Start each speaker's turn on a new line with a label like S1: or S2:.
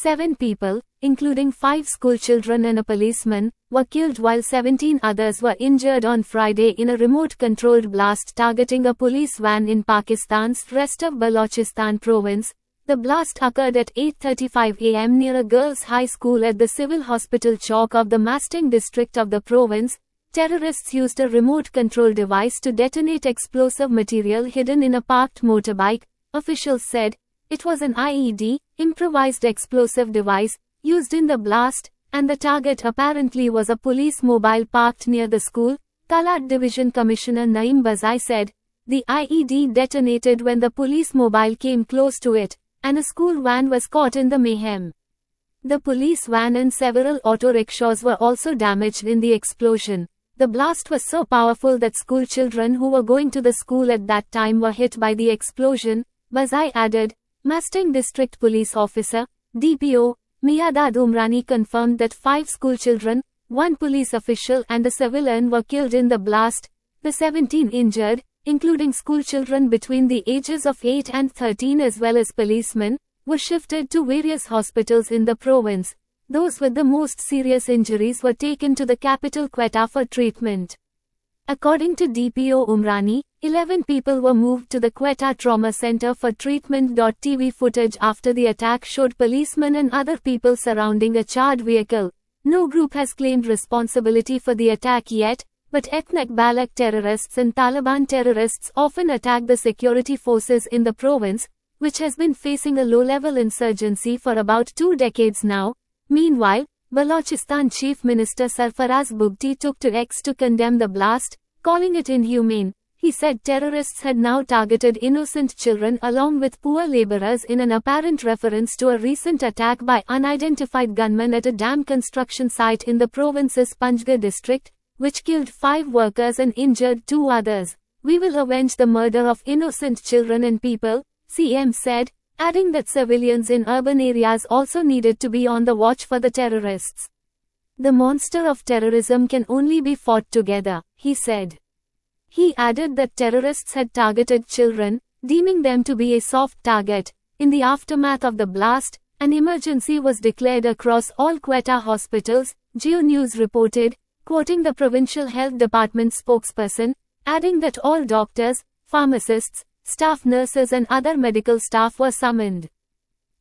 S1: 7 people, including 5 schoolchildren and a policeman, were killed while 17 others were injured on Friday in a remote-controlled blast targeting a police van in Pakistan's rest of Balochistan province. The blast occurred at 8:35 am near a girls' high school at the civil hospital chowk of the Mastang district of the province. Terrorists used a remote control device to detonate explosive material hidden in a parked motorbike, officials said. It was an IED, improvised explosive device, used in the blast, and the target apparently was a police mobile parked near the school, Kalat Division Commissioner Naeem Bazai said. The IED detonated when the police mobile came close to it, and a school van was caught in the mayhem. The police van and several auto rickshaws were also damaged in the explosion. The blast was so powerful that school children who were going to the school at that time were hit by the explosion, Bazai added. Mastang District Police Officer, DPO, Miyadad Umrani confirmed that 5 schoolchildren, 1 police official and a civilian were killed in the blast. The 17 injured, including schoolchildren between the ages of 8 and 13 as well as policemen, were shifted to various hospitals in the province. Those with the most serious injuries were taken to the capital Quetta for treatment. According to DPO Umrani, 11 people were moved to the Quetta Trauma Center for treatment. TV footage after the attack showed policemen and other people surrounding a charred vehicle. No group has claimed responsibility for the attack yet, but ethnic Balak terrorists and Taliban terrorists often attack the security forces in the province, which has been facing a low-level insurgency for about 2 decades now. Meanwhile, Balochistan Chief Minister Sarfaraz Bugti took to X to condemn the blast, calling it inhumane. He said terrorists had now targeted innocent children along with poor laborers in an apparent reference to a recent attack by unidentified gunmen at a dam construction site in the province's Panjgur district, which killed 5 workers and injured 2 others. We will avenge the murder of innocent children and people, CM said, adding that civilians in urban areas also needed to be on the watch for the terrorists. The monster of terrorism can only be fought together, he said. He added that terrorists had targeted children, deeming them to be a soft target. In the aftermath of the blast, an emergency was declared across all Quetta hospitals, Geo News reported, quoting the Provincial Health Department spokesperson, adding that all doctors, pharmacists, staff nurses and other medical staff were summoned.